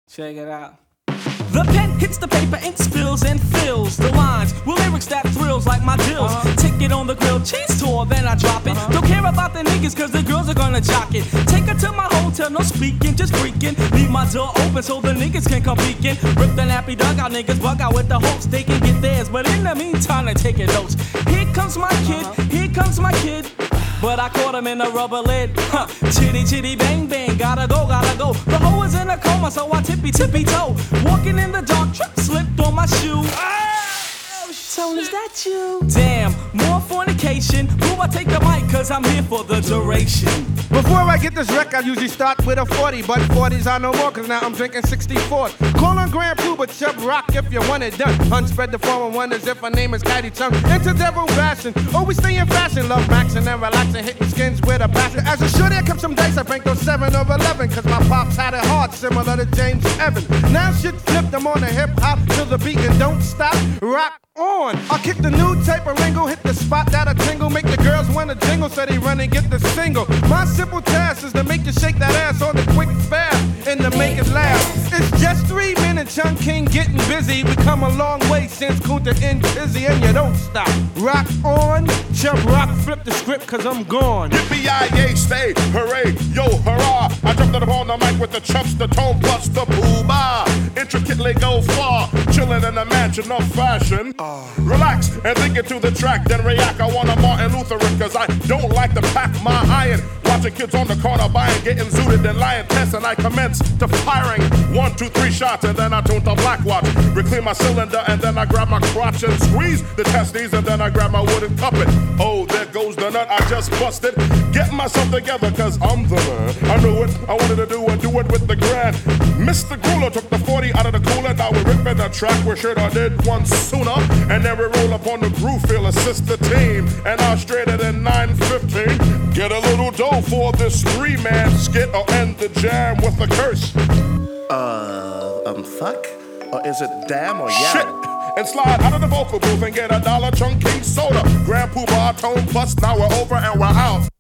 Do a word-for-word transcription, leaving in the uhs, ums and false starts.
Check it out. The pen hits the paper, ink spills and fills the lines with lyrics that thrills like my dills. Uh-huh. Ticket on the grill, cheese tour, then I drop it. Uh-huh. Don't care about the niggas cause the girls are gonna jock it. Take her to my hotel, no speaking, just freaking. Leave my door open so the niggas can come peeking. Rip the nappy dugout, niggas bug out with the hopes they can get theirs. But in the meantime, they're taking notes. Here comes my kid, uh-huh. here comes my kid. But I caught him in a rubber lid. Huh. Chitty chitty bang bang, gotta go, gotta go. The hoe is in a coma, so I tippy tippy toe. Walking in the dark, trip slipped on my shoe. Oh, so is that you? Damn, more fornication. Who I take the mic, cause I'm here for the duration. Before I get this wreck, I usually start with a forty, but forties are no more, cause now I'm drinking sixty-four. Call on Grand Pooh, but Chubb Rock if you want it done. Unspread the four one one as if my name is Caddy Chung. Into devil fashion, always stay in fashion. Love maxing and relaxing, hitting skins with a passion. As a shorty, I kept some dice, I banked those seven or eleven, cause my pops had it hard, similar to James Evans. Now shit flipped, I'm on the hip hop till the beat and don't stop. Rock on. I kick the new type of lingo, hit the spot that I tingle, make the girls wanna jingle, so they run and get the single. My simple task is to make you shake that ass on the quick fast and to make it laugh. It's just three minutes, Young King getting busy. We come a long way since Kunta and Tizzy, and you don't stop. Rock on, jump rock, flip the script, cause I'm gone. Yippee-yi-yay, stay, hooray, yo, hurrah. I jumped up on the mic with the chumps, the tone plus the boo-bah. Intricately go far, chillin' in a mansion of fashion. Relax and think it to the track, then react. I want a Martin Luther cause I don't like to pack my iron. Watching kids on the corner buying, getting zooted and lying tests, and I commence to firing one, two, three shots, and then I tune the black watch. Reclaim my cylinder, and then I grab my crotch and squeeze the testes, and then I grab my wooden cuppet. Oh, there goes the nut I just busted. Get myself together, cause I'm the man. I knew it, I wanted to do it, do it with the grand. Mister Gruler took the forty out of the cooler. Now we're ripping the track, we should have did one sooner. And then we roll up on the groove, feel assist the team. And I'm straighter than nine fifteen. Get a little dough for this three-man skit, or end the jam with a curse. Uh, um, fuck? Or is it damn or yeah? Shit! And slide out of the vocal booth and get a dollar chunky soda. Grand Poobah tone plus, now we're over and we're out.